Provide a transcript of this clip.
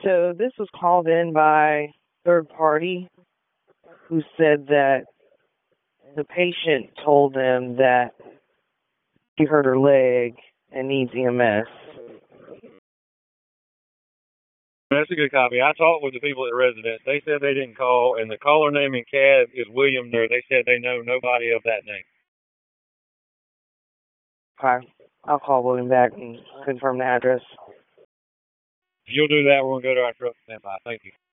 So this was called in by third party who said that the patient told them that she hurt her leg and needs EMS. That's a good copy. I talked with the people at the residence. They said they didn't call, and the caller name in CAD is William there. They said they know nobody of that name. Okay. I'll call William back and confirm the address. If you'll do that, we're going to go to our truck standby. Thank you.